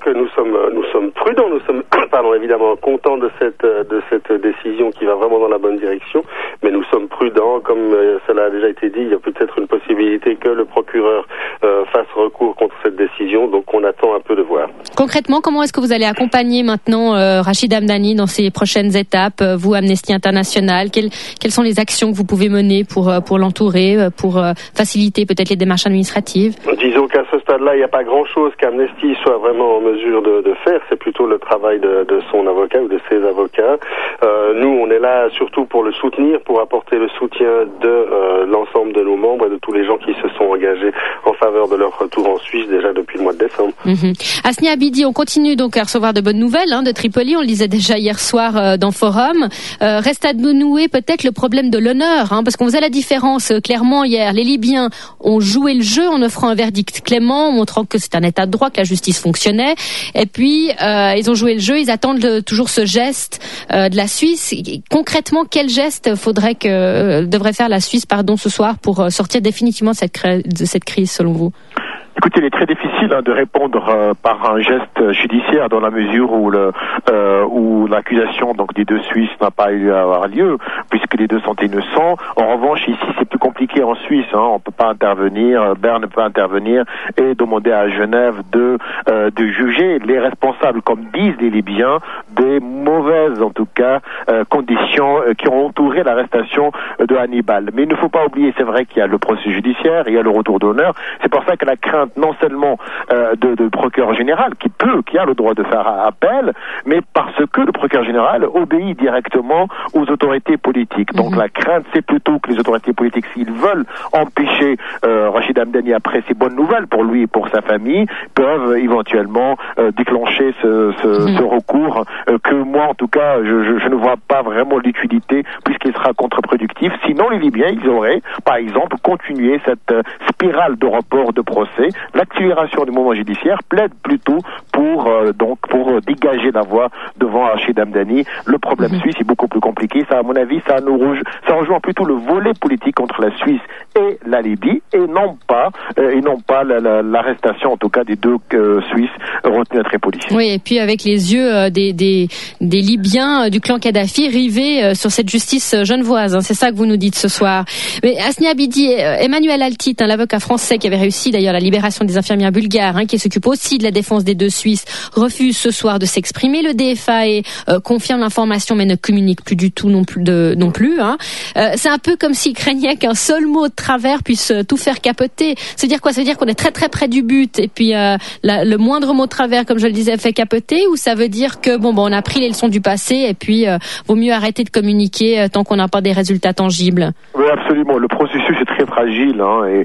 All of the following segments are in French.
que nous sommes prudents, nous sommes évidemment contents de cette décision qui va vraiment dans la bonne direction, mais nous sommes prudents, comme cela a déjà été dit, il y a peut-être une possibilité que le procureur fasse recours contre cette décision, donc on attend un peu de voir. Concrètement, comment est-ce que vous allez accompagner maintenant Rachid Hamdani dans ses prochaines étapes, vous Amnesty International, quelles sont les actions que vous pouvez mener pour l'entourer, pour faciliter peut-être les démarches administratives? Disons qu'à ce stade-là, il n'y a pas grand-chose qu'Amnesty soit vraiment en mesure de faire, c'est plutôt le travail de son avocat ou de ses avocats. Nous, on est là surtout pour le soutenir, pour apporter le soutien de l'ensemble de nos membres et de tous les gens qui se sont engagés en faveur de leur retour en Suisse déjà depuis le mois de décembre. Asnia Abidi, on continue donc à recevoir de bonnes nouvelles de Tripoli, on le disait déjà hier soir dans Forum. Reste à nouer peut-être le problème de l'honneur, parce qu'on faisait la différence clairement hier. Les Libyens ont joué le jeu en offrant un verdict clément, montrant que c'est un état de droit, que la justice fonctionnait. Et puis, ils ont joué le jeu, ils attendent toujours ce geste de la Suisse. Concrètement, quel geste devrait faire la Suisse ce soir pour sortir définitivement de cette crise, selon vous? Écoutez, il est très difficile de répondre par un geste judiciaire dans la mesure où l'accusation des deux Suisses n'a pas eu à avoir lieu, puisque les deux sont innocents. En revanche, ici, c'est plus compliqué en Suisse. On peut pas intervenir, Berne ne peut pas intervenir et demander à Genève de juger les responsables, comme disent les Libyens, des mauvaises, en tout cas, conditions qui ont entouré l'arrestation de Hannibal. Mais il ne faut pas oublier, c'est vrai qu'il y a le procès judiciaire, il y a le retour d'honneur. C'est pour ça que la crainte non seulement de procureur général qui a le droit de faire appel, mais parce que le procureur général obéit directement aux autorités politiques. Donc la crainte, c'est plutôt que les autorités politiques, s'ils veulent empêcher Rachid Hamdani après ces bonnes nouvelles pour lui et pour sa famille, peuvent éventuellement déclencher ce recours que moi en tout cas je ne vois pas vraiment l'utilité puisqu'il sera contre-productif. Sinon les Libyens, ils auraient par exemple continué cette spirale de report de procès. L'accélération du mouvement judiciaire plaide plutôt pour dégager la voie devant Rachid Hamdani. Le problème suisse est beaucoup plus compliqué. Ça, à mon avis, ça rejoint plutôt le volet politique entre la Suisse et la Libye et non pas l'arrestation en tout cas des deux Suisses retenus à Tripoli. Oui, et puis avec les yeux des Libyens du clan Kadhafi rivés sur cette justice genevoise. C'est ça que vous nous dites ce soir. Mais Asnia Abidi, Emmanuel Altit, l'avocat français qui avait réussi d'ailleurs la libération des infirmières bulgares, qui s'occupe aussi de la défense des deux Suisses, refuse ce soir de s'exprimer. Le DFA confirme l'information mais ne communique plus du tout non plus. C'est un peu comme s'il craignait qu'un seul mot de travers puisse tout faire capoter. Ça veut dire quoi? Ça veut dire qu'on est très très près du but et puis le moindre mot de travers, comme je le disais, fait capoter, ou ça veut dire que on a pris les leçons du passé et puis vaut mieux arrêter de communiquer tant qu'on n'a pas des résultats tangibles? Oui, absolument. Le processus est très fragile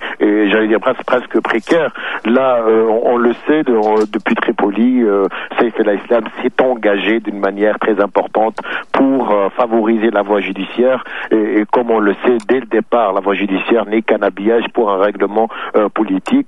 et j'allais dire presque précaire. Là, on le sait, depuis Tripoli, Saif el-Islam s'est engagé d'une manière très importante pour favoriser la voie judiciaire et comme on le sait dès le départ, la voie judiciaire n'est qu'un habillage pour un règlement politique.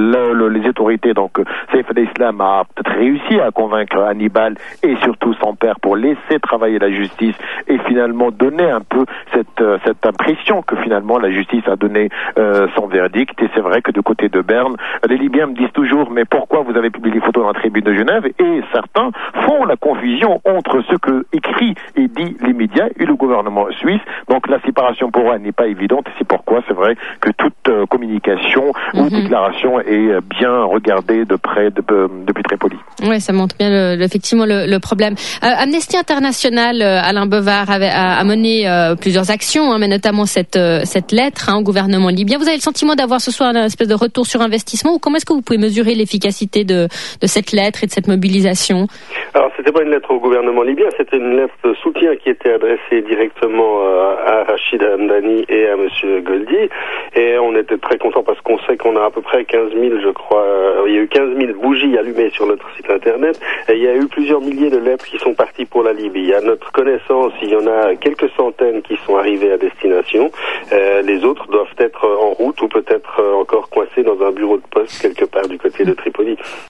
Les autorités, donc Saif el-Islam a peut-être réussi à convaincre Hannibal et surtout son père pour laisser travailler la justice et finalement donner un peu cette impression que finalement la justice a donné son verdict. Et c'est vrai que du côté de Berne, les Libyens me disent toujours mais pourquoi vous avez publié les photos dans la tribune de Genève, et certains font la confusion entre ce que écrit et dit les médias et le gouvernement suisse. Donc la séparation pour eux n'est pas évidente et c'est pourquoi c'est vrai que toute communication ou déclaration est bien regardée de près depuis Tripoli. Oui, ça montre bien effectivement le problème. Amnesty International, Alain Bevard a mené plusieurs actions, mais notamment cette lettre au gouvernement libyen. Vous avez le sentiment d'avoir ce soir une espèce de retour sur investissement, ou comment est-ce que vous pouvez mesurer l'efficacité de cette lettre et de cette mobilisation? Alors, c'était pas une lettre au gouvernement libyen, c'était une lettre de soutien qui était adressée directement à Rachid Hamdani et à monsieur Goldi. Et on était très contents parce qu'on sait qu'on a à peu près 15 000, je crois, il y a eu 15 000 bougies allumées sur notre site internet et il y a eu plusieurs milliers de lettres qui sont parties pour la Libye. À notre connaissance, il y en a quelques centaines qui sont arrivées à destination. Les autres doivent être en route ou peut-être encore coincés dans un bureau de poste quelque part du côté de Tripoli.